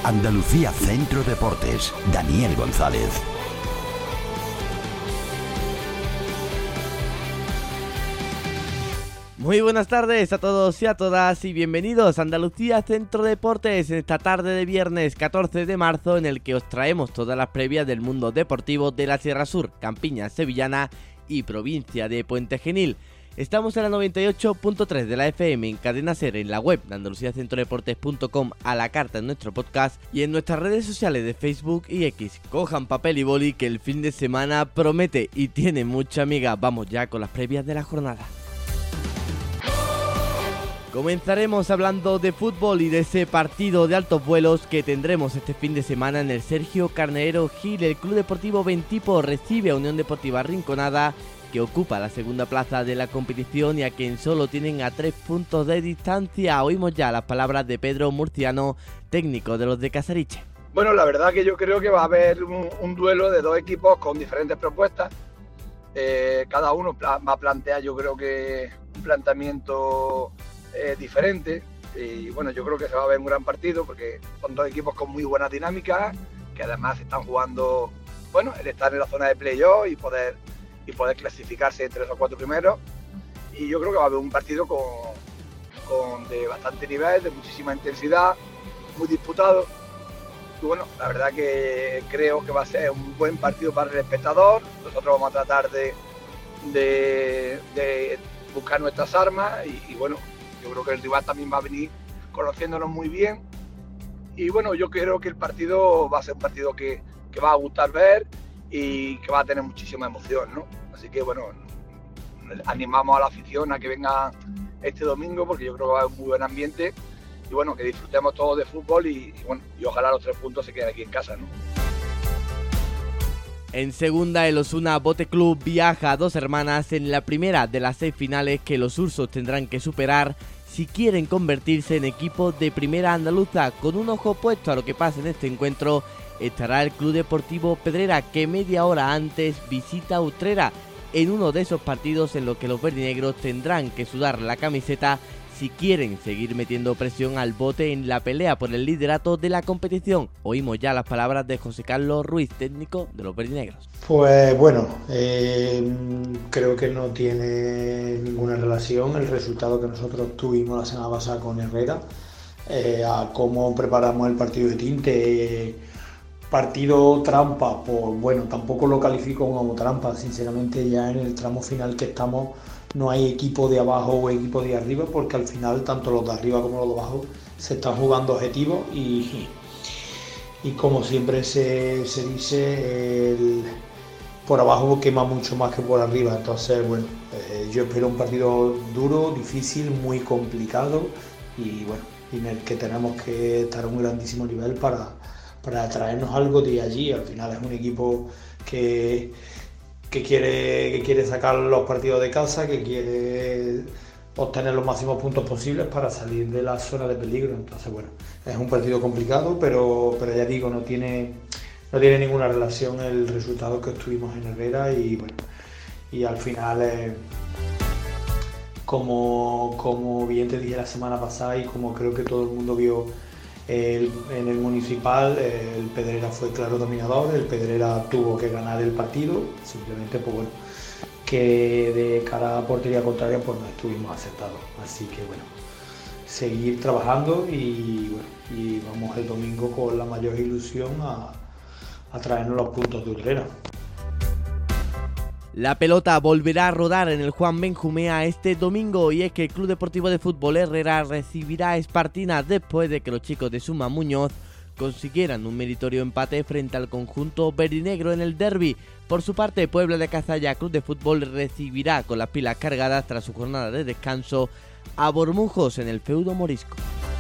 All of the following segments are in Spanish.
Andalucía Centro Deportes, Daniel González. Muy buenas tardes a todos y a todas y bienvenidos a Andalucía Centro Deportes en esta tarde de viernes 14 de marzo en el que os traemos todas las previas del mundo deportivo de la Sierra Sur, Campiña Sevillana y provincia de Puente Genil. Estamos en la 98.3 de la FM en Cadena Ser, en la web de andaluciacentrodeportes.com, a la carta en nuestro podcast y en nuestras redes sociales de Facebook y X. Cojan papel y boli que el fin de semana promete y tiene mucha amiga. Vamos ya con las previas de la jornada. Comenzaremos hablando de fútbol y de ese partido de altos vuelos que tendremos este fin de semana en el Sergio Carnerero Gil. El Club Deportivo Ventipo recibe a Unión Deportiva Rinconada, que ocupa la segunda plaza de la competición y a quien solo tienen a 3 puntos de distancia. Oímos ya las palabras de Pedro Murciano, técnico de los de Casariche. Bueno, la verdad que yo creo que va a haber un duelo de dos equipos con diferentes propuestas. Cada uno va a plantear, yo creo que un planteamiento diferente. Y bueno, yo creo que se va a ver un gran partido porque son dos equipos con muy buena dinámica, que además están jugando, bueno, el estar en la zona de playoff y poder clasificarse entre esos 4 primeros. Y yo creo que va a haber un partido de bastante nivel, de muchísima intensidad, muy disputado. Y bueno, la verdad que creo que va a ser un buen partido para el espectador. Nosotros vamos a tratar de buscar nuestras armas y bueno, yo creo que el rival también va a venir conociéndonos muy bien. Y bueno, yo creo que el partido va a ser un partido que va a gustar ver y que va a tener muchísima emoción, ¿no? Así que bueno, animamos a la afición a que venga este domingo porque yo creo que va a haber un muy buen ambiente y bueno, que disfrutemos todos de fútbol y bueno, y ojalá los 3 puntos se queden aquí en casa, ¿no? En segunda, el Osuna Bote Club viaja a Dos Hermanas en la primera de las 6 finales que los ursos tendrán que superar si quieren convertirse en equipo de primera andaluza. Con un ojo puesto a lo que pasa en este encuentro estará el Club Deportivo Pedrera, que media hora antes visita Utrera en uno de esos partidos en los que los verdinegros tendrán que sudar la camiseta si quieren seguir metiendo presión al bote en la pelea por el liderato de la competición. Oímos ya las palabras de José Carlos Ruiz, técnico de los verdinegros. Pues bueno, creo que no tiene ninguna relación el resultado que nosotros tuvimos la semana pasada con Herrera a cómo preparamos el partido de Tinte. Partido trampa, pues bueno, tampoco lo califico como trampa, sinceramente. Ya en el tramo final que estamos no hay equipo de abajo o equipo de arriba, porque al final tanto los de arriba como los de abajo se están jugando objetivos y como siempre se dice, por abajo quema mucho más que por arriba. Entonces bueno, yo espero un partido duro, difícil, muy complicado y bueno, en el que tenemos que estar a un grandísimo nivel para traernos algo de allí. Al final es un equipo que quiere sacar los partidos de casa, que quiere obtener los máximos puntos posibles para salir de la zona de peligro. Entonces bueno, es un partido complicado, pero ya digo, no tiene ninguna relación el resultado que obtuvimos en Herrera y bueno, y al final como bien te dije la semana pasada y como creo que todo el mundo vio en el municipal, el Pedrera fue claro dominador. El Pedrera tuvo que ganar el partido, simplemente pues bueno, que de cara a portería contraria pues no estuvimos acertados. Así que bueno, seguir trabajando y bueno, y vamos el domingo con la mayor ilusión a traernos los puntos de Utrera. La pelota volverá a rodar en el Juan Benjumea este domingo y es que el Club Deportivo de Fútbol Herrera recibirá a Espartina después de que los chicos de Suma Muñoz consiguieran un meritorio empate frente al conjunto verdinegro en el derbi. Por su parte, Puebla de Cazalla Club de Fútbol recibirá con las pilas cargadas tras su jornada de descanso a Bormujos en el feudo morisco.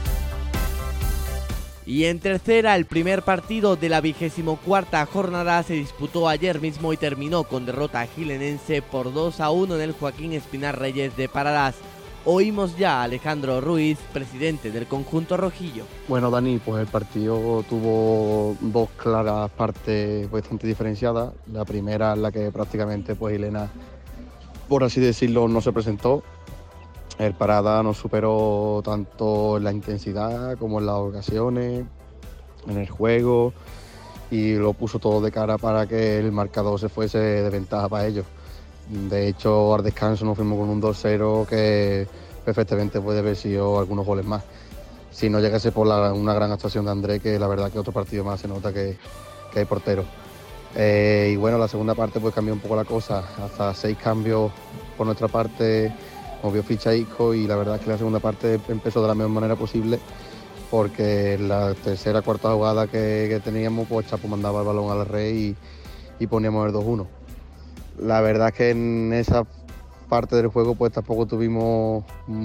Y en tercera, el primer partido de la 24ª jornada se disputó ayer mismo y terminó con derrota gilenense por 2-1 en el Joaquín Espinar Reyes de Paradas. Oímos ya a Alejandro Ruiz, presidente del conjunto rojillo. Bueno, Dani, pues el partido tuvo 2 claras partes bastante diferenciadas. La primera en la que prácticamente pues Ilena, por así decirlo, no se presentó. El Parada nos superó tanto en la intensidad como en las ocasiones. en el juego y lo puso todo de cara para que el marcador se fuese de ventaja para ellos. De hecho, al descanso nos fuimos con un 2-0 que perfectamente puede haber sido algunos goles más. Si no llegase por una gran actuación de André, que la verdad que otro partido más se nota que hay portero. Y bueno, la segunda parte pues cambió un poco la cosa, hasta 6 cambios por nuestra parte, movió ficha Isco y la verdad es que la segunda parte empezó de la mejor manera posible, porque en la tercera, cuarta jugada que teníamos, pues Chapo mandaba el balón a la red y poníamos el 2-1. La verdad es que en esa parte del juego pues tampoco tuvimos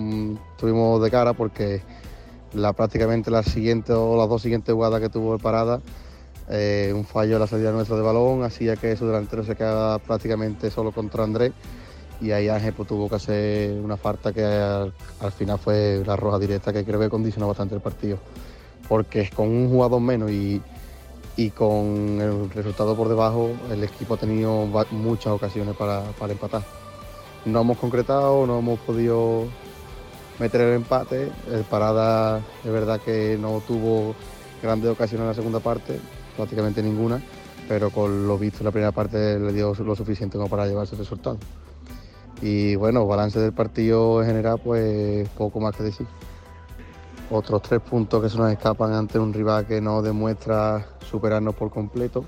de cara, porque prácticamente la siguiente o las 2 siguientes jugadas que tuvo el Parada, un fallo en la salida nuestra de balón hacía que su delantero se quedara prácticamente solo contra Andrés, y ahí Ángel pues, tuvo que hacer una falta que al final fue la roja directa, que creo que condicionó bastante el partido, porque con un jugador menos y con el resultado por debajo, el equipo ha tenido muchas ocasiones para empatar. No hemos concretado, no hemos podido meter el empate. El Parada es verdad que no tuvo grandes ocasiones en la segunda parte, prácticamente ninguna, pero con lo visto en la primera parte le dio lo suficiente como para llevarse el resultado. Y bueno, balance del partido en general, pues poco más que decir. Otros 3 puntos que se nos escapan ante un rival que no demuestra superarnos por completo.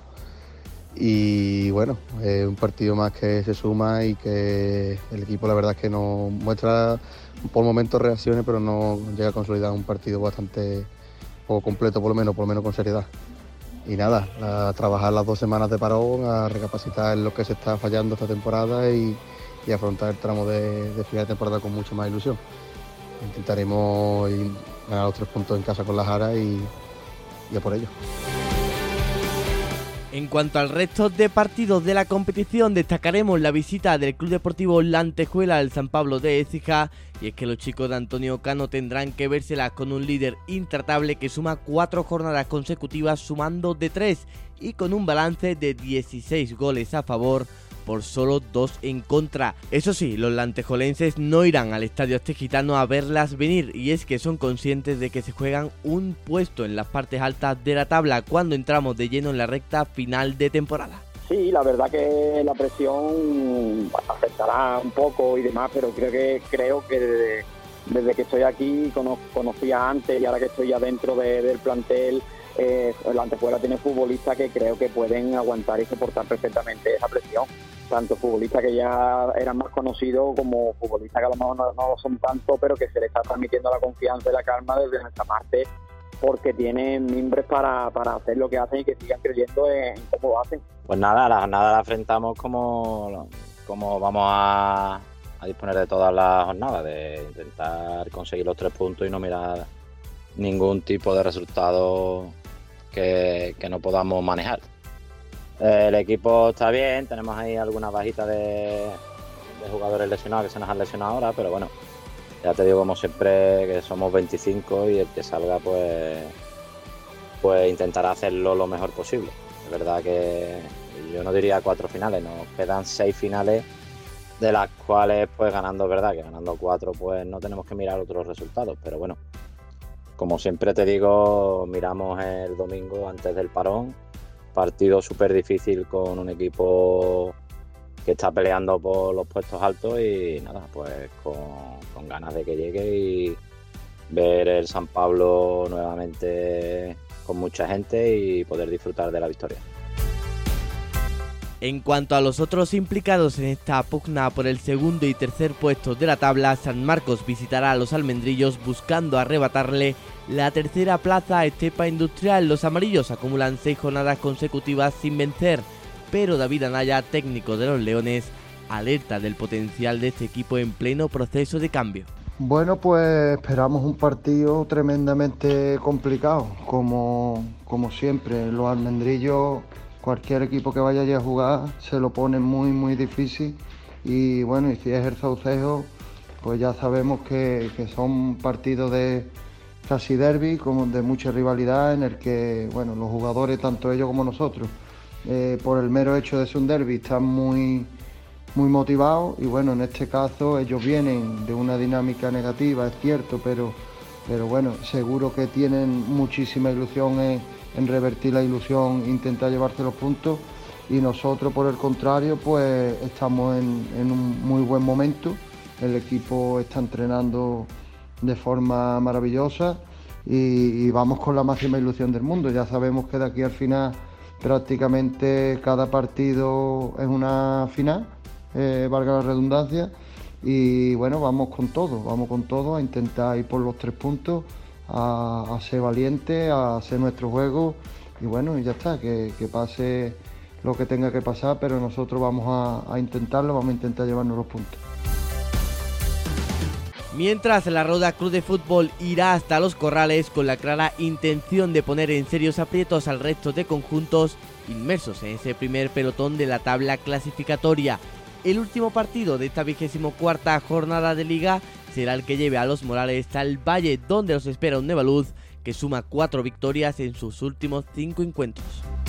Y bueno, un partido más que se suma y que el equipo la verdad es que nos muestra por momentos reacciones, pero no llega a consolidar un partido bastante poco completo, por lo menos con seriedad. Y nada, a trabajar las 2 semanas de parón, a recapacitar lo que se está fallando esta temporada y afrontar el tramo de final de temporada con mucha más ilusión. Intentaremos ganar los 3 puntos en casa con la Jara y a por ello. En cuanto al resto de partidos de la competición, destacaremos la visita del Club Deportivo La Antejuela al San Pablo de Écija, y es que los chicos de Antonio Cano tendrán que vérselas con un líder intratable que suma 4 jornadas consecutivas sumando de 3 y con un balance de 16 goles a favor por solo 2 en contra. Eso sí, los lantejolenses no irán al Estadio Aztecitano a verlas venir, y es que son conscientes de que se juegan un puesto en las partes altas de la tabla cuando entramos de lleno en la recta final de temporada. Sí, la verdad que la presión afectará un poco y demás, pero creo que desde que estoy aquí conocía antes, y ahora que estoy ya dentro del plantel, la Antejuela tiene futbolistas que creo que pueden aguantar y soportar perfectamente esa presión, tanto futbolistas que ya eran más conocidos como futbolistas que a lo mejor no lo son tanto, pero que se les está transmitiendo la confianza y la calma desde nuestra parte, porque tienen mimbres para hacer lo que hacen y que sigan creyendo en cómo lo hacen. Pues nada, la jornada la afrontamos como vamos a disponer de todas las jornadas, de intentar conseguir los 3 puntos y no mirar ningún tipo de resultado que no podamos manejar. El equipo está bien, tenemos ahí algunas bajitas de jugadores lesionados que se nos han lesionado ahora, pero bueno, ya te digo, como siempre, que somos 25 y el que salga pues intentará hacerlo lo mejor posible. Es verdad que yo no diría 4 finales, nos quedan 6 finales, de las cuales pues ganando, es verdad que ganando 4 pues no tenemos que mirar otros resultados, pero bueno, como siempre te digo, miramos el domingo antes del parón, partido súper difícil con un equipo que está peleando por los puestos altos y nada, pues con ganas de que llegue y ver el San Pablo nuevamente con mucha gente y poder disfrutar de la victoria. En cuanto a los otros implicados en esta pugna por el segundo y tercer puesto de la tabla, San Marcos visitará a los almendrillos buscando arrebatarle la tercera plaza a Estepa Industrial. Los amarillos acumulan 6 jornadas consecutivas sin vencer, pero David Anaya, técnico de los Leones, alerta del potencial de este equipo en pleno proceso de cambio. Bueno, pues esperamos un partido tremendamente complicado, como siempre. Los almendrillos, cualquier equipo que vaya allí a jugar se lo pone muy difícil, y bueno, y si es el Saucejo, pues ya sabemos que son partidos de casi derbi, como de mucha rivalidad, en el que bueno, los jugadores, tanto ellos como nosotros, por el mero hecho de ser un derbi, están muy motivados, y bueno, en este caso ellos vienen de una dinámica negativa, es cierto, pero bueno, seguro que tienen muchísima ilusión en revertir la ilusión, intentar llevarse los puntos, y nosotros por el contrario pues estamos en un muy buen momento. El equipo está entrenando de forma maravillosa y vamos con la máxima ilusión del mundo. Ya sabemos que de aquí al final prácticamente cada partido es una final, valga la redundancia, y bueno, vamos con todo a intentar ir por los 3 puntos, a ser valientes, a hacer nuestro juego, y bueno, y ya está, que pase lo que tenga que pasar, pero nosotros vamos a intentarlo, vamos a intentar llevarnos los puntos. Mientras la Roda Club de Fútbol irá hasta Los Corrales con la clara intención de poner en serios aprietos al resto de conjuntos inmersos en ese primer pelotón de la tabla clasificatoria. El último partido de esta 24ª jornada de Liga será el que lleve a los Morales al Valle, donde los espera un Nevaluz que suma 4 victorias en sus últimos 5 encuentros.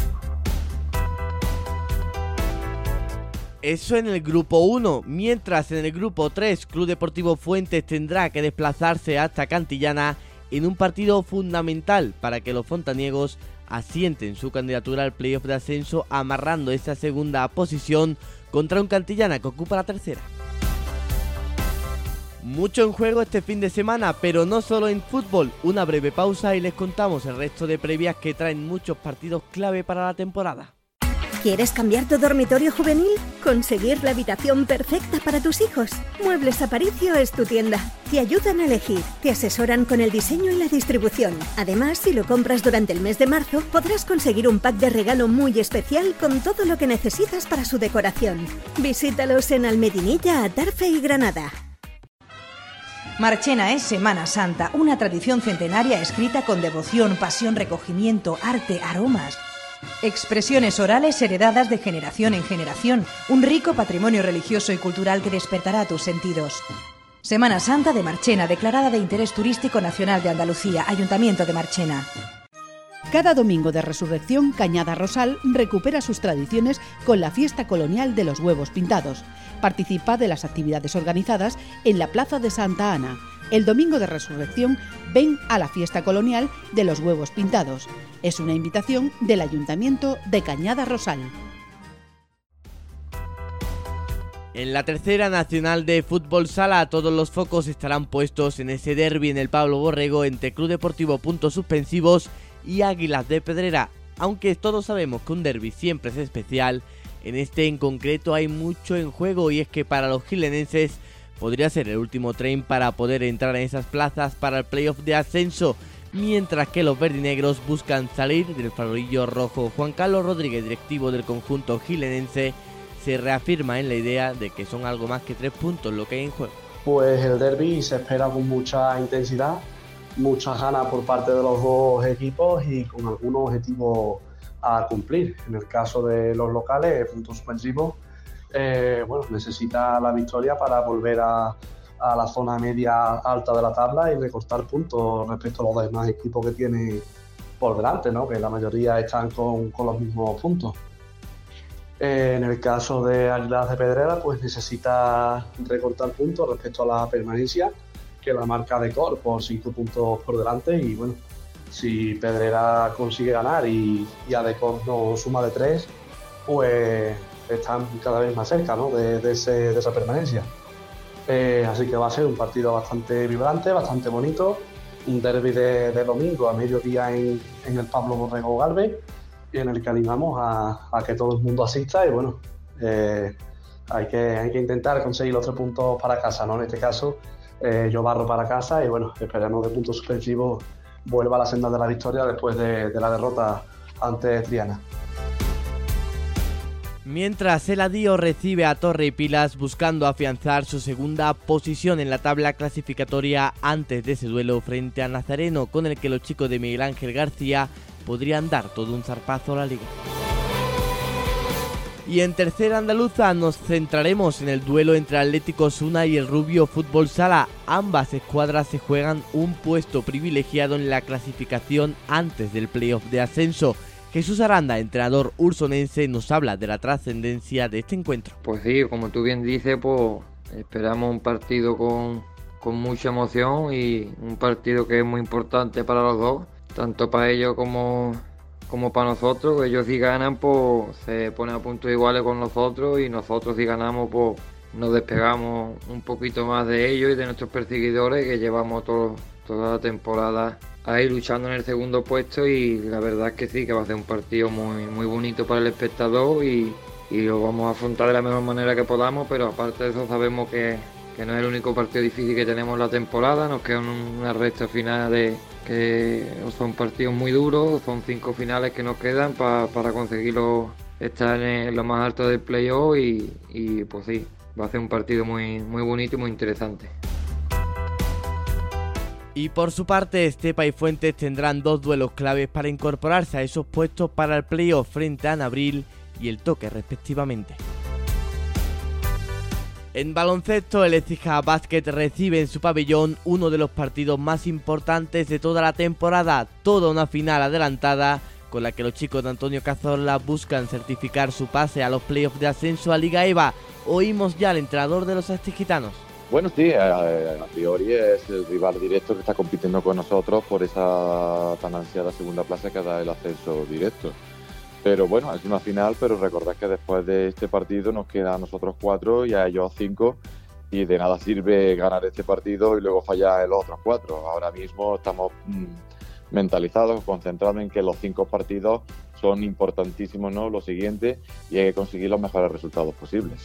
Eso en el grupo 1, mientras en el grupo 3 Club Deportivo Fuentes tendrá que desplazarse hasta Cantillana en un partido fundamental para que los fontaniegos asienten su candidatura al playoff de ascenso, amarrando esa segunda posición contra un Cantillana que ocupa la tercera. Mucho en juego este fin de semana, pero no solo en fútbol. Una breve pausa y les contamos el resto de previas que traen muchos partidos clave para la temporada. ¿Quieres cambiar tu dormitorio juvenil? ¿Conseguir la habitación perfecta para tus hijos? Muebles Aparicio es tu tienda. Te ayudan a elegir, te asesoran con el diseño y la distribución. Además, si lo compras durante el mes de marzo, podrás conseguir un pack de regalo muy especial con todo lo que necesitas para su decoración. Visítalos en Almedinilla, Atarfe y Granada. Marchena es Semana Santa, una tradición centenaria escrita con devoción, pasión, recogimiento, arte, aromas. Expresiones orales heredadas de generación en generación, un rico patrimonio religioso y cultural que despertará tus sentidos. Semana Santa de Marchena, declarada de interés turístico nacional de Andalucía, Ayuntamiento de Marchena. Cada domingo de Resurrección, Cañada Rosal recupera sus tradiciones con la fiesta colonial de los huevos pintados. Participa de las actividades organizadas en la Plaza de Santa Ana. El domingo de Resurrección, ven a la fiesta colonial de los huevos pintados. Es una invitación del Ayuntamiento de Cañada Rosal. En la tercera nacional de fútbol sala, todos los focos estarán puestos en ese derbi en el Pablo Borrego entre Club Deportivo Puntos Suspensivos y Águilas de Pedrera. Aunque todos sabemos que un derbi siempre es especial, en este en concreto hay mucho en juego, y es que para los gilenenses podría ser el último tren para poder entrar en esas plazas para el playoff de ascenso, mientras que los verdinegros buscan salir del farolillo rojo. Juan Carlos Rodríguez, directivo del conjunto gilenense, se reafirma en la idea de que son algo más que 3 puntos lo que hay en juego. Pues el derbi se espera con mucha intensidad, muchas ganas por parte de los dos equipos y con algunos objetivos a cumplir. En el caso de los locales, Puntos Suspensivos, necesita la victoria para volver a la zona media alta de la tabla y recortar puntos respecto a los demás equipos que tiene por delante, ¿no? Que la mayoría están con los mismos puntos. En el caso de Águilas de Pedrera, pues necesita recortar puntos respecto a la permanencia, que la marca de Cor por 5 puntos por delante, y bueno, si Pedrera consigue ganar y Adecor no suma de 3, pues están cada vez más cerca, ¿no? de esa permanencia. Así que va a ser un partido bastante vibrante, bastante bonito, un derbi de domingo a mediodía en el Pablo Borrego Galvez, en el que animamos a que todo el mundo asista y bueno, hay que intentar conseguir los 3 puntos para casa, ¿no? En este caso yo barro para casa y bueno, esperamos de Puntos Suspensivos vuelva a la senda de la victoria después de la derrota ante Triana. Mientras el Adío recibe a Torre y Pilas buscando afianzar su segunda posición en la tabla clasificatoria antes de ese duelo frente a Nazareno, con el que los chicos de Miguel Ángel García podrían dar todo un zarpazo a la liga. Y en tercera andaluza nos centraremos en el duelo entre Atlético Osuna y el Rubio Fútbol Sala. Ambas escuadras se juegan un puesto privilegiado en la clasificación antes del playoff de ascenso. Jesús Aranda, entrenador ursonense, nos habla de la trascendencia de este encuentro. Pues sí, como tú bien dices, pues esperamos un partido con mucha emoción y un partido que es muy importante para los dos, tanto para ellos como como para nosotros. Ellos si ganan pues se ponen a puntos iguales con nosotros, y nosotros si ganamos pues nos despegamos un poquito más de ellos y de nuestros perseguidores, que llevamos toda la temporada ahí luchando en el segundo puesto. Y la verdad es que sí, que va a ser un partido muy, muy bonito para el espectador, y lo vamos a afrontar de la mejor manera que podamos. Pero aparte de eso, sabemos que no es el único partido difícil que tenemos en la temporada. Nos queda una recta final que son partidos muy duros, son 5 finales que nos quedan para conseguirlo, estar en lo más alto del playoff, y pues sí, va a ser un partido muy, muy bonito y muy interesante. Y por su parte, Estepa y Fuentes tendrán 2 duelos claves para incorporarse a esos puestos para el playoff frente a Navril y El Toque respectivamente. En baloncesto, el Écija Basket recibe en su pabellón uno de los partidos más importantes de toda la temporada, toda una final adelantada con la que los chicos de Antonio Cazorla buscan certificar su pase a los playoffs de ascenso a Liga EVA. Oímos ya al entrenador de los aztecitanos. Bueno, sí, a priori es el rival directo que está compitiendo con nosotros por esa tan ansiada segunda plaza que da el ascenso directo. Pero bueno, es una final, pero recordad que después de este partido nos queda a nosotros 4 y a ellos 5, y de nada sirve ganar este partido y luego fallar en los otros 4. Ahora mismo estamos mentalizados, concentrados en que los 5 partidos son importantísimos, ¿no? Lo siguiente, y hay que conseguir los mejores resultados posibles.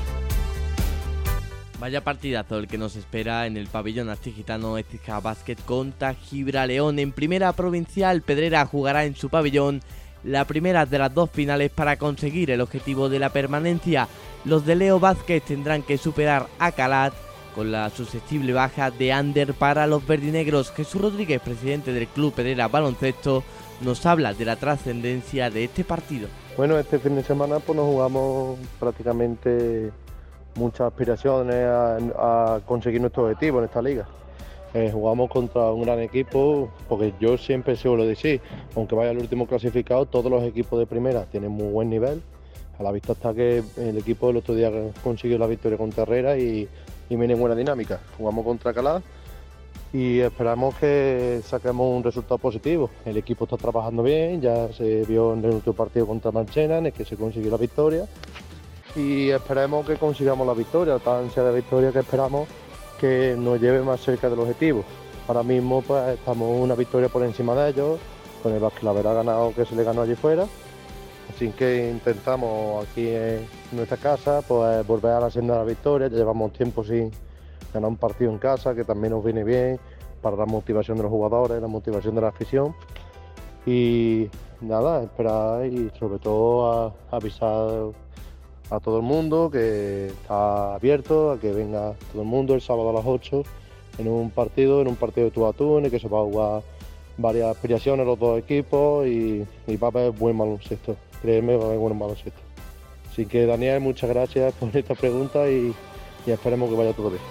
Vaya partidazo el que nos espera en el pabellón aztecitano Écija Basket contra Gibraleón. En primera provincial, Pedrera jugará en su pabellón la primera de las 2 finales para conseguir el objetivo de la permanencia. Los de Leo Vázquez tendrán que superar a Calat con la susceptible baja de Ander para los verdinegros. Jesús Rodríguez, presidente del Club Pedrera Baloncesto, nos habla de la trascendencia de este partido. Bueno, este fin de semana pues nos jugamos prácticamente muchas aspiraciones a conseguir nuestro objetivo en esta liga. Jugamos contra un gran equipo, porque yo siempre suelo decir, aunque vaya el último clasificado, todos los equipos de primera tienen muy buen nivel. A la vista está que el equipo el otro día consiguió la victoria contra Herrera y viene en buena dinámica. Jugamos contra Calá y esperamos que saquemos un resultado positivo. El equipo está trabajando bien, ya se vio en el último partido contra Marchena, en el que se consiguió la victoria, y esperemos que consigamos la victoria, la ansia de victoria que esperamos que nos lleve más cerca del objetivo. Ahora mismo pues estamos una victoria por encima de ellos, con el Basquilavera ganado que se le ganó allí fuera, así que intentamos aquí en nuestra casa pues volver a la senda de la victoria. Ya llevamos tiempo sin ganar un partido en casa, que también nos viene bien para la motivación de los jugadores, la motivación de la afición, y nada, esperar y sobre todo avisar a todo el mundo que está abierto, a que venga todo el mundo el sábado a las 8 en un partido de tú a tú, en el que se va a jugar varias aspiraciones los 2 equipos, y va a haber buen baloncesto, créeme, va a haber buen baloncesto. Así que Daniel, muchas gracias por esta pregunta y esperemos que vaya todo bien.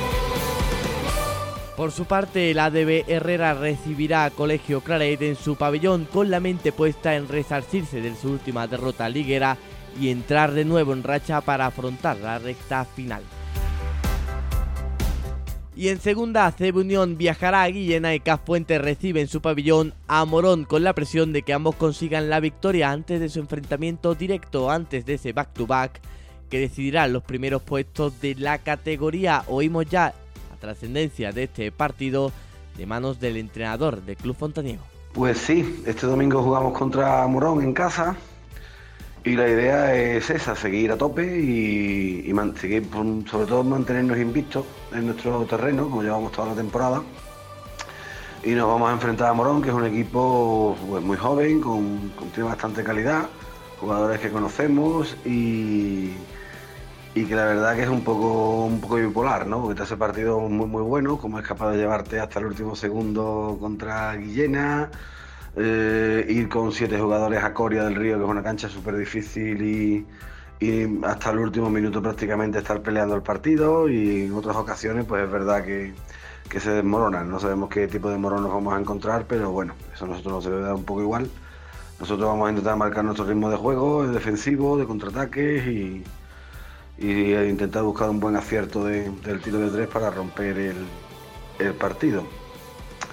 Por su parte, el ADB Herrera recibirá a Colegio Claret en su pabellón con la mente puesta en resarcirse de su última derrota liguera y entrar de nuevo en racha para afrontar la recta final. Y en segunda, CB Unión viajará a Guillena y CAF Fuentes recibe en su pabellón a Morón con la presión de que ambos consigan la victoria antes de su enfrentamiento directo, antes de ese back-to-back que decidirá los primeros puestos de la categoría. Oímos ya la trascendencia de este partido de manos del entrenador del Club Fontaniego. Pues sí, este domingo jugamos contra Morón en casa. Y la idea es esa, seguir a tope y seguir, sobre todo mantenernos invictos en nuestro terreno, como llevamos toda la temporada. Y nos vamos a enfrentar a Morón, que es un equipo pues, muy joven, tiene bastante calidad, jugadores que conocemos y que la verdad que es un poco bipolar, ¿no? Porque te hace partidos muy muy buenos, como es capaz de llevarte hasta el último segundo contra Guillena. Ir con 7 jugadores a Coria del Río, que es una cancha súper difícil, y hasta el último minuto prácticamente estar peleando el partido, y en otras ocasiones pues es verdad que se desmoronan. No sabemos qué tipo de morón nos vamos a encontrar, pero bueno, eso a nosotros nos debe dar un poco igual. Nosotros vamos a intentar marcar nuestro ritmo de juego, de defensivo, de contraataques, y intentar buscar un buen acierto del tiro de 3 para romper el partido.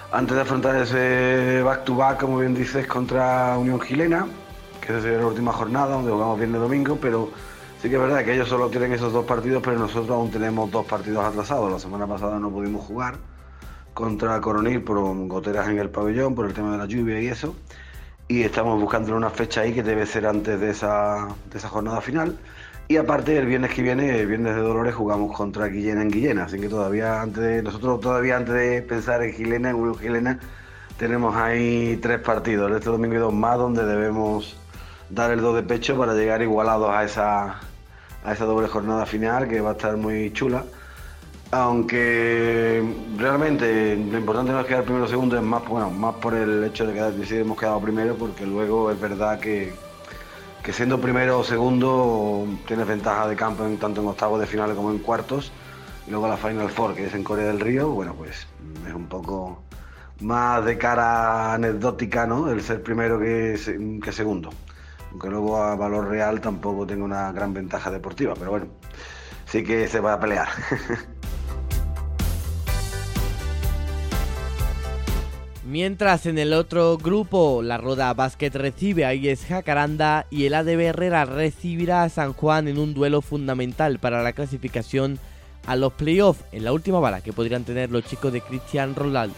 antes de afrontar ese back-to-back, como bien dices, contra Unión Gilena, que es la última jornada, donde jugamos viernes-domingo, pero sí que es verdad que ellos solo tienen esos 2 partidos, pero nosotros aún tenemos 2 partidos atrasados. La semana pasada no pudimos jugar contra Coronil por goteras en el pabellón, por el tema de la lluvia y eso, y estamos buscando una fecha ahí que debe ser antes de esa jornada final. Y aparte el viernes que viene, el viernes de Dolores, jugamos contra Guillena en Guillena, así que antes de pensar en Gilena, en Unión Gilena, tenemos ahí 3 partidos, este domingo y 2 más, donde debemos dar el 2 de pecho para llegar igualados a esa doble jornada final, que va a estar muy chula. Aunque realmente lo importante no es quedar primero o segundo, es más por el hecho de que sí hemos quedado primero, porque luego es verdad que siendo primero o segundo tienes ventaja de campo tanto en octavos de finales como en cuartos. Y luego la Final Four, que es en Corea del Río, bueno, pues es un poco más de cara anecdótica, ¿no?, el ser primero que segundo. Aunque luego a valor real tampoco tengo una gran ventaja deportiva, pero bueno, sí que se va a pelear. Mientras en el otro grupo, la Roda Basket recibe a IES Jacaranda y el ADB Herrera recibirá a San Juan en un duelo fundamental para la clasificación a los playoffs, en la última bala que podrían tener los chicos de Cristian Ronaldo.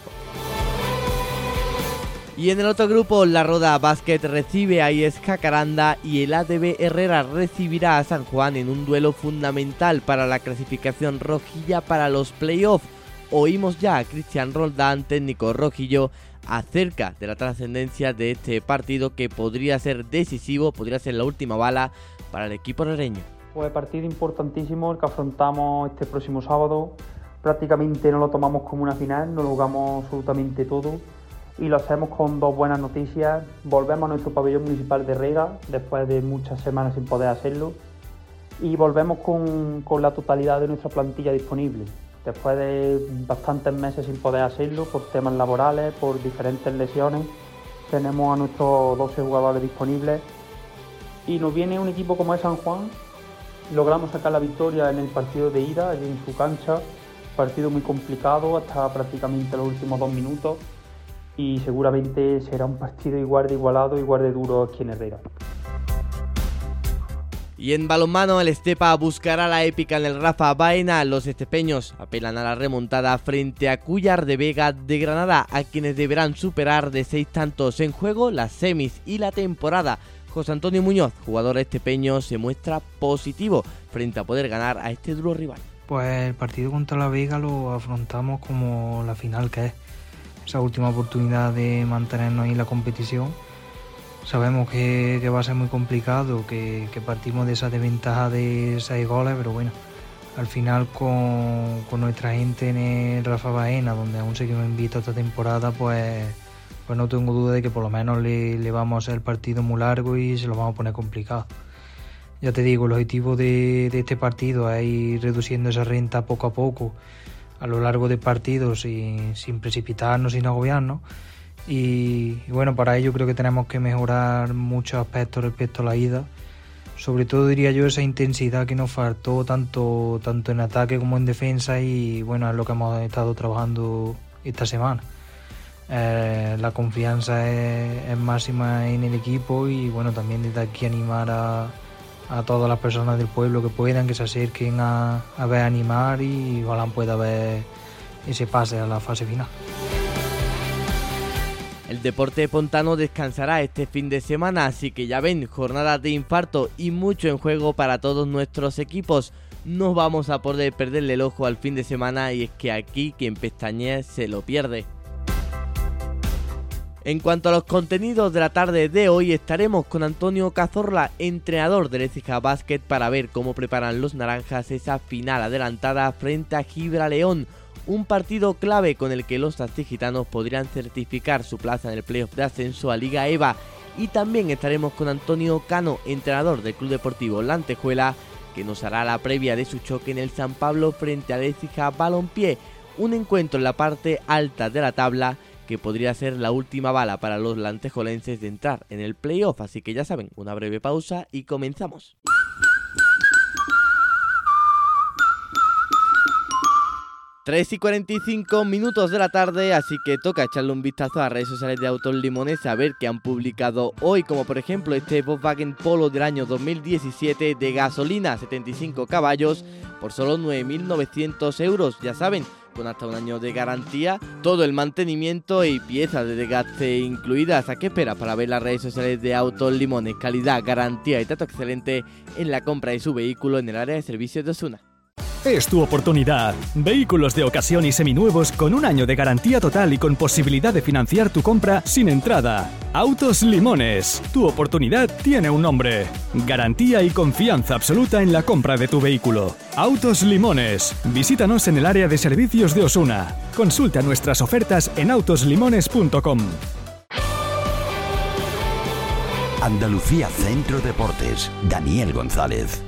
Y en el otro grupo, la Roda Basket recibe a IES Jacaranda y el ADB Herrera recibirá a San Juan en un duelo fundamental para la clasificación rojilla para los playoffs. Oímos ya a Cristian Roldán, técnico rojillo, acerca de la trascendencia de este partido que podría ser decisivo, podría ser la última bala para el equipo herrereño. Pues partido importantísimo el que afrontamos este próximo sábado. Prácticamente no lo tomamos como una final, nos lo jugamos absolutamente todo y lo hacemos con 2 buenas noticias. Volvemos a nuestro pabellón municipal de Rega después de muchas semanas sin poder hacerlo y volvemos con la totalidad de nuestra plantilla disponible. Después de bastantes meses sin poder hacerlo, por temas laborales, por diferentes lesiones, tenemos a nuestros 12 jugadores disponibles y nos viene un equipo como es San Juan. Logramos sacar la victoria en el partido de ida, allí en su cancha, partido muy complicado hasta prácticamente los últimos 2 minutos y seguramente será un partido igual de igualado, igual de duro aquí en Herrera. Y en balonmano, el Estepa buscará la épica en el Rafa Baena. Los estepeños apelan a la remontada frente a Cúllar de Vega de Granada, a quienes deberán superar de 6 tantos en juego las semis y la temporada. José Antonio Muñoz, jugador estepeño, se muestra positivo frente a poder ganar a este duro rival. Pues el partido contra la Vega lo afrontamos como la final que es, esa última oportunidad de mantenernos ahí en la competición. Sabemos que va a ser muy complicado, que partimos de esa desventaja de 6 goles, pero bueno, al final con nuestra gente en el Rafa Baena, donde aún seguimos invictos esta temporada, pues no tengo duda de que por lo menos le vamos a hacer el partido muy largo y se lo vamos a poner complicado. Ya te digo, el objetivo de este partido es ir reduciendo esa renta poco a poco a lo largo del partido sin precipitarnos, sin agobiarnos. Y bueno, para ello creo que tenemos que mejorar muchos aspectos respecto a la ida. Sobre todo diría yo esa intensidad que nos faltó tanto en ataque como en defensa y bueno, es lo que hemos estado trabajando esta semana. La confianza es máxima en el equipo y bueno, también desde aquí animar a todas las personas del pueblo que puedan, que se acerquen a ver animar y ojalá pueda haber ese pase a la fase final. El Deporte Pontano descansará este fin de semana, así que ya ven, jornadas de infarto y mucho en juego para todos nuestros equipos. No vamos a poder perderle el ojo al fin de semana y es que aquí quien pestañee se lo pierde. En cuanto a los contenidos de la tarde de hoy, estaremos con Antonio Cazorla, entrenador del Écija Basket, para ver cómo preparan los naranjas esa final adelantada frente a Gibraleón. Un partido clave con el que los astigitanos podrían certificar su plaza en el playoff de ascenso a Liga EVA. Y también estaremos con Antonio Cano, entrenador del Club Deportivo La Antejuela, que nos hará la previa de su choque en el San Pablo frente al Écija Balompié. Un encuentro en la parte alta de la tabla que podría ser la última bala para los lantejolenses de entrar en el playoff. Así que ya saben, una breve pausa y comenzamos. 3:45 de la tarde, así que toca echarle un vistazo a las redes sociales de Autos Limones a ver qué han publicado hoy, como por ejemplo este Volkswagen Polo del año 2017 de gasolina, 75 caballos, por solo 9.900 euros, ya saben, con hasta un año de garantía, todo el mantenimiento y piezas de desgaste incluidas. ¿A qué esperas para ver las redes sociales de Autos Limones? Calidad, garantía y trato excelente en la compra de su vehículo en el área de servicios de Osuna. Es tu oportunidad. Vehículos de ocasión y seminuevos con un año de garantía total y con posibilidad de financiar tu compra sin entrada. Autos Limones. Tu oportunidad tiene un nombre. Garantía y confianza absoluta en la compra de tu vehículo. Autos Limones. Visítanos en el área de servicios de Osuna. Consulta nuestras ofertas en autoslimones.com. Andalucía Centro Deportes. Daniel González.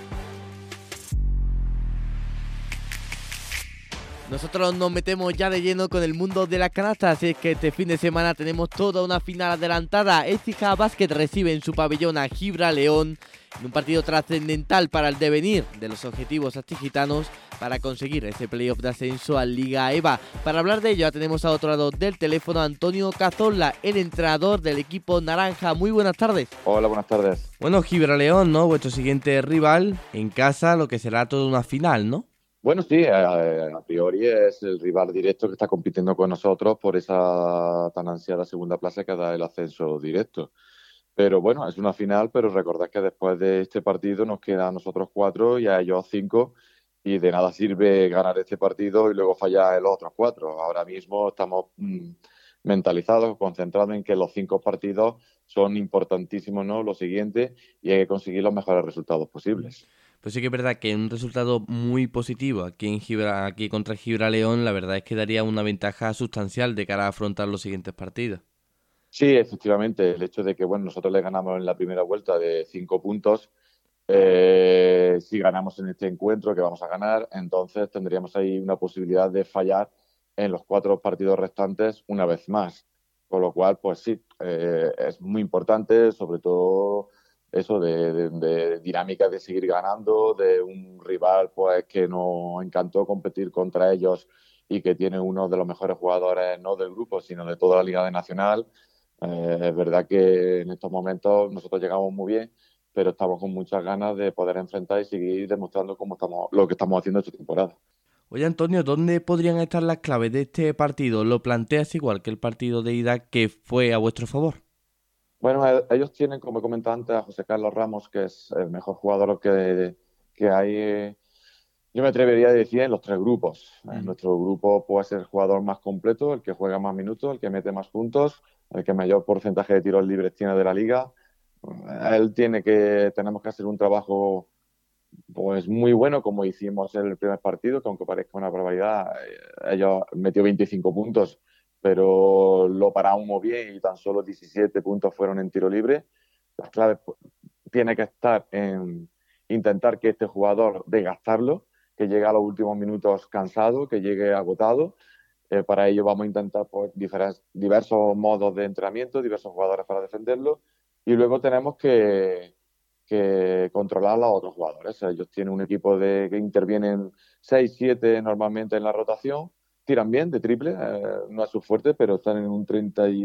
Nosotros nos metemos ya de lleno con el mundo de las canastas, así es que este fin de semana tenemos toda una final adelantada. Écija Basket recibe en su pabellón a Gibraleón en un partido trascendental para el devenir de los objetivos astigitanos para conseguir ese playoff de ascenso a Liga EVA. Para hablar de ello ya tenemos a otro lado del teléfono a Antonio Cazorla, el entrenador del equipo naranja. Muy buenas tardes. Hola, buenas tardes. Bueno, Gibraleón, ¿no? Vuestro siguiente rival en casa, lo que será toda una final, ¿no? Bueno, sí, a priori es el rival directo que está compitiendo con nosotros por esa tan ansiada segunda plaza que da el ascenso directo. Pero bueno, es una final, pero recordad que después de este partido nos queda a nosotros 4 y a ellos 5, y de nada sirve ganar este partido y luego fallar en los otros 4. Ahora mismo estamos mentalizados, concentrados en que los 5 partidos son importantísimos, ¿no? Lo siguiente, y hay que conseguir los mejores resultados posibles. Pues sí que es verdad que un resultado muy positivo aquí contra Gibraleón, la verdad es que daría una ventaja sustancial de cara a afrontar los siguientes partidos. Sí, efectivamente, el hecho de que nosotros le ganamos en la primera vuelta de 5 puntos, si ganamos en este encuentro, que vamos a ganar, entonces tendríamos ahí una posibilidad de fallar en los 4 partidos restantes una vez más. Con lo cual, pues sí, es muy importante, sobre todo eso de dinámica de seguir ganando, de un rival pues que nos encantó competir contra ellos y que tiene uno de los mejores jugadores, no del grupo, sino de toda la Liga de Nacional. Es verdad que en estos momentos nosotros llegamos muy bien, pero estamos con muchas ganas de poder enfrentar y seguir demostrando lo que estamos haciendo esta temporada. Oye, Antonio, ¿dónde podrían estar las claves de este partido? ¿Lo planteas igual que el partido de ida que fue a vuestro favor? Bueno, ellos tienen, como he comentado antes, a José Carlos Ramos, que es el mejor jugador que hay, yo me atrevería a decir, en los 3 grupos. En nuestro grupo puede ser el jugador más completo, el que juega más minutos, el que mete más puntos, el que mayor porcentaje de tiros libres tiene de la liga. Tenemos que hacer un trabajo pues muy bueno, como hicimos en el primer partido, que aunque parezca una barbaridad, ellos metió 25 puntos, pero lo paramos muy bien y tan solo 17 puntos fueron en tiro libre. Las claves tiene que estar en intentar que este jugador desgastarlo, que llegue a los últimos minutos cansado, que llegue agotado. Para ello vamos a intentar pues, diversos modos de entrenamiento, diversos jugadores para defenderlo, y luego tenemos que controlar a los otros jugadores. Ellos tienen un equipo que intervienen 6-7 normalmente en la rotación, tiran bien de triple, no es su fuerte, pero están en un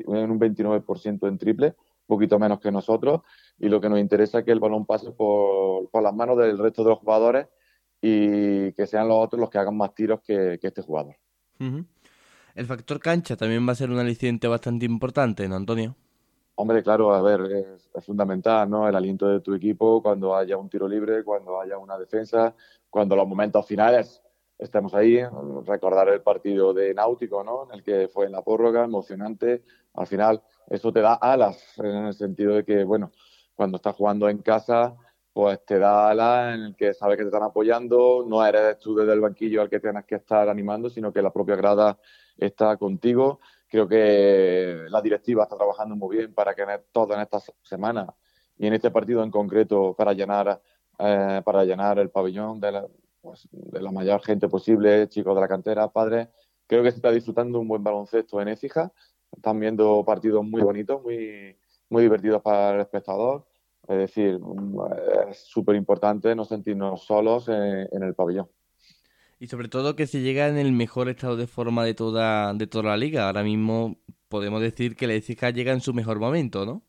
29% en triple, un poquito menos que nosotros, y lo que nos interesa es que el balón pase por las manos del resto de los jugadores y que sean los otros los que hagan más tiros que este jugador. Uh-huh. El factor cancha también va a ser un aliciente bastante importante, ¿no, Antonio? Hombre, claro, a ver, es fundamental, ¿no? El aliento de tu equipo cuando haya un tiro libre, cuando haya una defensa, cuando los momentos finales estemos ahí. Recordar el partido de Náutico, ¿no? En el que fue en la prórroga, emocionante. Al final, eso te da alas, en el sentido de que, cuando estás jugando en casa, pues te da alas en el que sabes que te están apoyando, no eres tú desde el banquillo al que tienes que estar animando, sino que la propia grada está contigo. Creo que la directiva está trabajando muy bien para que todas en estas semanas y en este partido en concreto para llenar el pabellón de la mayor gente posible, chicos de la cantera, padres. Creo que se está disfrutando un buen baloncesto en Écija. Están viendo partidos muy bonitos, muy, muy divertidos para el espectador. Es decir, es súper importante no sentirnos solos en el pabellón. Y sobre todo que se llega en el mejor estado de forma de toda la liga. Ahora mismo podemos decir que el ECICA llega en su mejor momento, ¿no?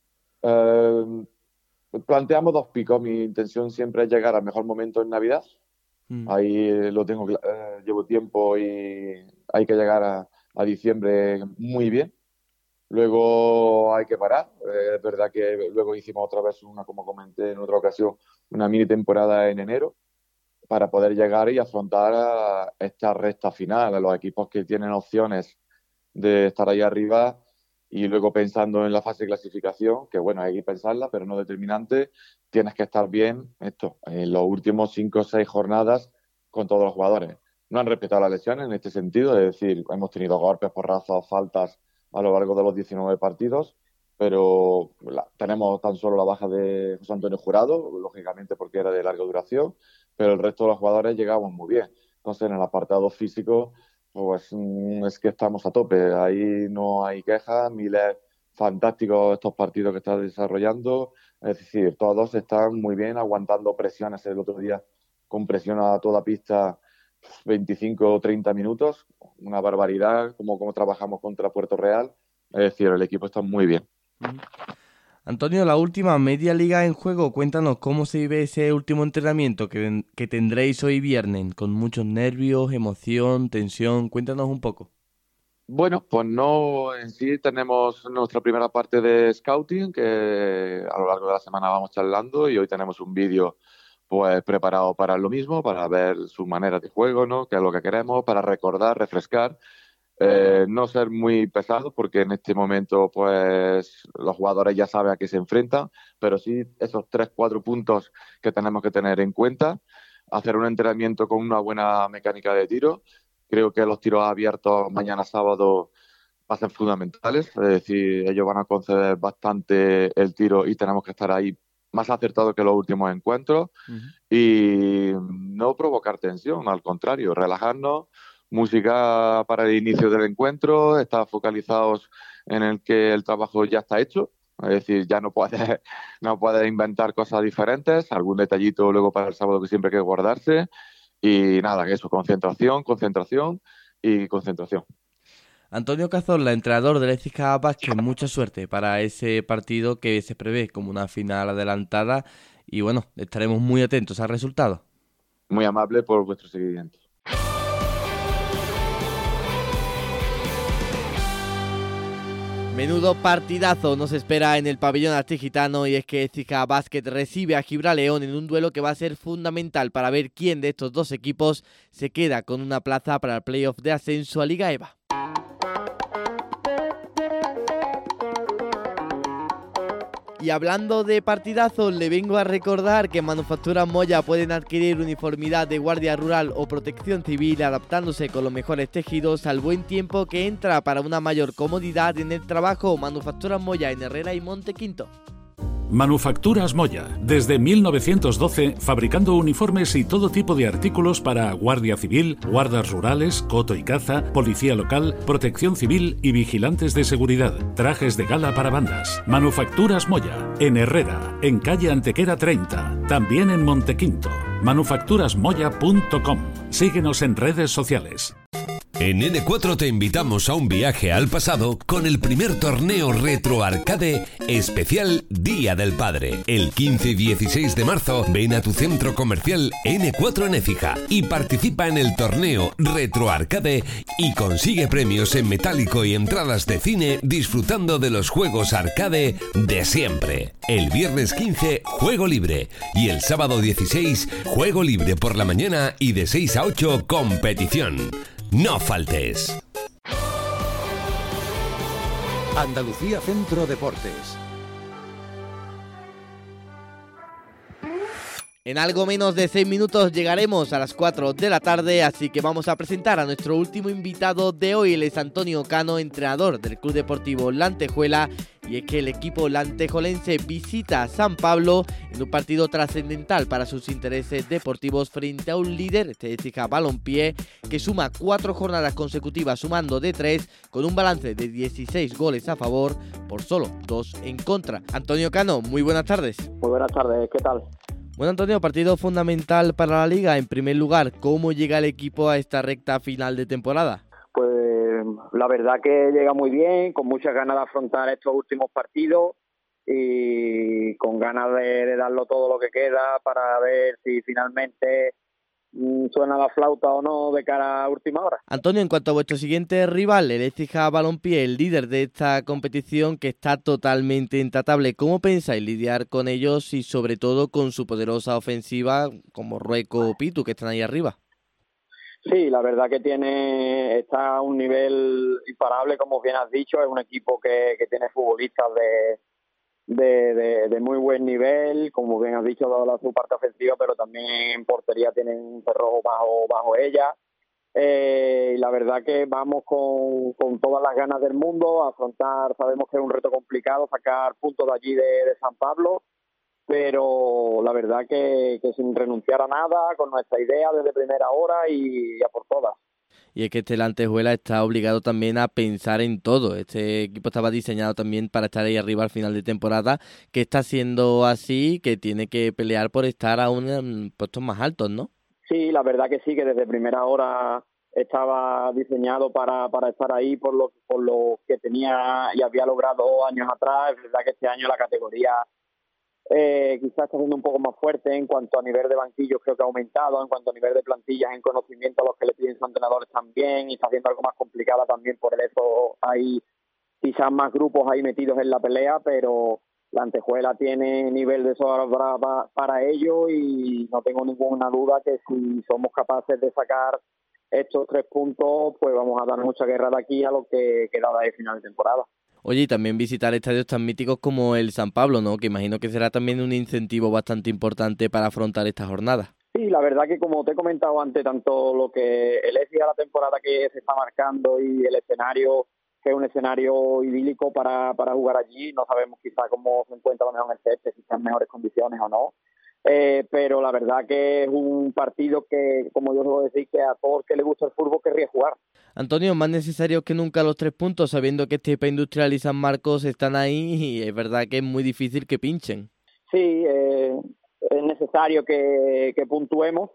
Planteamos 2 picos. Mi intención siempre es llegar al mejor momento en Navidad. Ahí lo tengo, llevo tiempo y hay que llegar a diciembre muy bien. Luego hay que parar. Es verdad que luego hicimos otra vez como comenté en otra ocasión, una mini temporada en enero para poder llegar y afrontar a esta recta final, a los equipos que tienen opciones de estar ahí arriba y luego pensando en la fase de clasificación, que bueno, hay que pensarla, pero no determinante, tienes que estar bien en los últimos 5 o 6 jornadas con todos los jugadores. No han respetado las lesiones en este sentido, es decir, hemos tenido golpes, porrazos, faltas a lo largo de los 19 partidos, pero tenemos tan solo la baja de José Antonio Jurado, lógicamente porque era de larga duración, pero el resto de los jugadores llegamos muy bien. Entonces, en el apartado físico, pues es que estamos a tope. Ahí no hay quejas. Miles fantásticos estos partidos que está desarrollando. Es decir, todos están muy bien aguantando presiones. El otro día con presión a toda pista 25 o 30 minutos. Una barbaridad como trabajamos contra Puerto Real. Es decir, el equipo está muy bien. Antonio, la última media liga en juego, cuéntanos cómo se vive ese último entrenamiento que tendréis hoy viernes, con muchos nervios, emoción, tensión, cuéntanos un poco. Bueno, pues no, en sí tenemos nuestra primera parte de scouting, que a lo largo de la semana vamos charlando y hoy tenemos un vídeo pues preparado para lo mismo, para ver su manera de juego, ¿no? Qué es lo que queremos, para recordar, refrescar. No ser muy pesados porque en este momento pues los jugadores ya saben a qué se enfrentan, pero sí esos 3-4 puntos que tenemos que tener en cuenta, hacer un entrenamiento con una buena mecánica de tiro. Creo que los tiros abiertos mañana sábado van a ser fundamentales, es decir, ellos van a conceder bastante el tiro y tenemos que estar ahí más acertados que los últimos encuentros. Y no provocar tensión, al contrario, relajarnos. Música para el inicio del encuentro, estar focalizados en el que el trabajo ya está hecho, es decir, ya no puedes inventar cosas diferentes, algún detallito luego para el sábado que siempre hay que guardarse y nada, eso, concentración y concentración. Antonio Cazorla, entrenador del ECICA Basket, mucha suerte para ese partido que se prevé como una final adelantada y bueno, estaremos muy atentos al resultado. Muy amable por vuestro seguimiento. Menudo partidazo nos espera en el pabellón artigitano y es que ECICA Basket recibe a Gibraleón en un duelo que va a ser fundamental para ver quién de estos dos equipos se queda con una plaza para el playoff de ascenso a Liga EVA. Y hablando de partidazos, le vengo a recordar que en Manufacturas Moya pueden adquirir uniformidad de guardia rural o protección civil adaptándose con los mejores tejidos al buen tiempo que entra para una mayor comodidad en el trabajo. Manufacturas Moya en Herrera y Montequinto. Manufacturas Moya, desde 1912, fabricando uniformes y todo tipo de artículos para Guardia Civil, guardas rurales, coto y caza, policía local, protección civil y vigilantes de seguridad. Trajes de gala para bandas. Manufacturas Moya, en Herrera, en calle Antequera 30, también en Montequinto. manufacturasmoya.com. Síguenos en redes sociales. En N4 te invitamos a un viaje al pasado con el primer torneo Retro Arcade especial Día del Padre. El 15 y 16 de marzo ven a tu centro comercial N4 en Écija y participa en el torneo Retro Arcade y consigue premios en metálico y entradas de cine disfrutando de los juegos arcade de siempre. El viernes 15, juego libre y el sábado 16, juego libre por la mañana y de 6 a 8, competición. ¡No faltes! Andalucía Centro Deportes. En algo menos de 6 minutos llegaremos a las 4 de la tarde, así que vamos a presentar a nuestro último invitado de hoy. Él es Antonio Cano, entrenador del Club Deportivo Lantejuela, y es que el equipo lantejolense visita a San Pablo en un partido trascendental para sus intereses deportivos frente a un líder, ECICA Balompié, que suma 4 jornadas consecutivas sumando de 3 con un balance de 16 goles a favor por solo 2 en contra. Antonio Cano, muy buenas tardes. Muy buenas tardes, ¿qué tal? Bueno, Antonio, partido fundamental para la Liga. En primer lugar, ¿cómo llega el equipo a esta recta final de temporada? Pues la verdad que llega muy bien, con muchas ganas de afrontar estos últimos partidos y con ganas de darlo todo lo que queda para ver si finalmente suena la flauta o no de cara a última hora. Antonio, en cuanto a vuestro siguiente rival, el Écija Balompié, el líder de esta competición que está totalmente intratable, ¿cómo pensáis lidiar con ellos y sobre todo con su poderosa ofensiva como Rueco o Pitu que están ahí arriba? Sí, la verdad que está a un nivel imparable, como bien has dicho. Es un equipo que tiene futbolistas de muy buen nivel, como bien has dicho, dado su parte ofensiva, pero también en portería tienen un cerrojo bajo ella. Y la verdad que vamos con todas las ganas del mundo a afrontar. Sabemos que es un reto complicado sacar puntos de allí de San Pablo, pero la verdad que sin renunciar a nada, con nuestra idea desde primera hora y a por todas. Y es que este Lantejuela está obligado también a pensar en todo. Este equipo estaba diseñado también para estar ahí arriba al final de temporada, que está siendo así, que tiene que pelear por estar aún en puestos más altos, ¿no? Sí, la verdad que sí, que desde primera hora estaba diseñado para estar ahí por lo que tenía y había logrado años atrás. Es verdad que este año la categoría quizás está siendo un poco más fuerte en cuanto a nivel de banquillos, creo que ha aumentado, en cuanto a nivel de plantillas, en conocimiento a los que le piden sus entrenadores también, y está siendo algo más complicada también, por eso hay quizás más grupos ahí metidos en la pelea, pero la Antejuela tiene nivel de sobra para ello y no tengo ninguna duda que si somos capaces de sacar estos 3 puntos, pues vamos a dar mucha guerra de aquí a lo que queda de final de temporada. Oye, y también visitar estadios tan míticos como el San Pablo, ¿no? Que imagino que será también un incentivo bastante importante para afrontar esta jornada. Sí, la verdad que como te he comentado antes, tanto lo que el Écija, la temporada que se está marcando y el escenario, que es un escenario idílico para jugar allí, no sabemos quizá cómo se encuentra lo mejor en el césped, si está en mejores condiciones o no. Pero la verdad que es un partido que, como yo suelo decir, que a todos que le gusta el fútbol querría jugar. Antonio, más necesarios que nunca los 3 puntos, sabiendo que Estepa Industrial y San Marcos están ahí y es verdad que es muy difícil que pinchen. Sí, es necesario que puntuemos,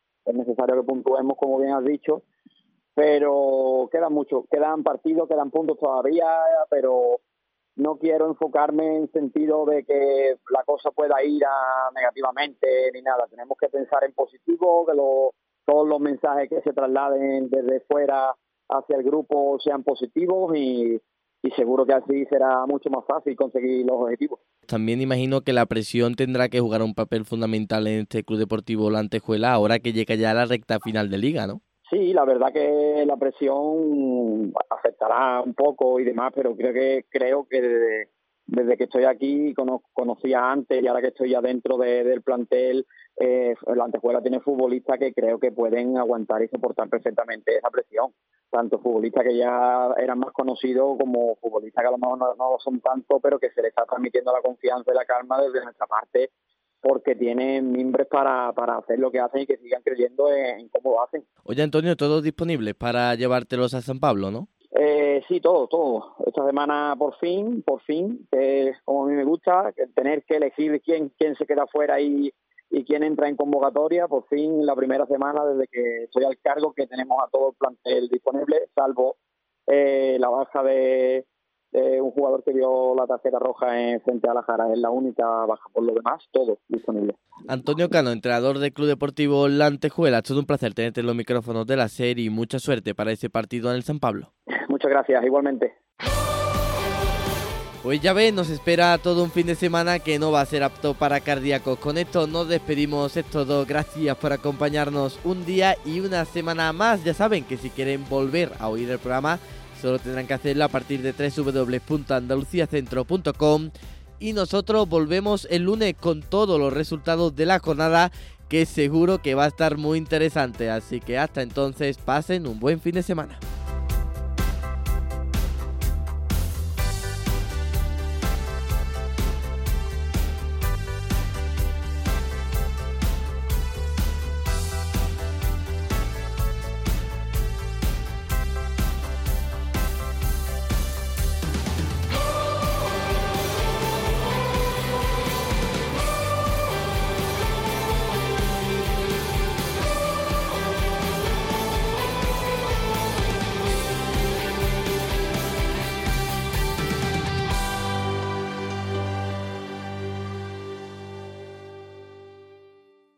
como bien has dicho, pero quedan partidos, quedan puntos todavía, pero no quiero enfocarme en sentido de que la cosa pueda ir negativamente ni nada. Tenemos que pensar en positivo, que todos los mensajes que se trasladen desde fuera hacia el grupo sean positivos y seguro que así será mucho más fácil conseguir los objetivos. También imagino que la presión tendrá que jugar un papel fundamental en este Club Deportivo Lantejuela ahora que llega ya la recta final de Liga, ¿no? Sí, la verdad que la presión afectará un poco y demás, pero creo que desde que estoy aquí conocía antes y ahora que estoy ya dentro del plantel, la Antejuela tiene futbolistas que creo que pueden aguantar y soportar perfectamente esa presión. Tanto futbolistas que ya eran más conocidos como futbolistas que a lo mejor no lo son tanto, pero que se les está transmitiendo la confianza y la calma desde nuestra parte, porque tienen mimbres para hacer lo que hacen y que sigan creyendo en cómo lo hacen. Oye, Antonio, ¿todos disponibles para llevártelos a San Pablo, no? Sí, todo. Esta semana por fin, que es como a mí me gusta, que tener que elegir quién se queda fuera y quién entra en convocatoria, por fin la primera semana desde que estoy al cargo que tenemos a todo el plantel disponible, salvo la baja de un jugador que dio la tarjeta roja frente a la Jara, es la única baja. Por lo demás, todo disponible. Antonio Cano, entrenador del Club Deportivo Lantejuela, es todo un placer tenerte en los micrófonos de la SER y mucha suerte para ese partido en el San Pablo. Muchas gracias, igualmente. Pues ya ves, nos espera todo un fin de semana que no va a ser apto para cardíacos. Con esto nos despedimos, estos dos. Gracias por acompañarnos un día y una semana más. Ya saben que si quieren volver a oír el programa, solo tendrán que hacerlo a partir de www.andaluciacentro.com y nosotros volvemos el lunes con todos los resultados de la jornada, que seguro que va a estar muy interesante. Así que hasta entonces, pasen un buen fin de semana.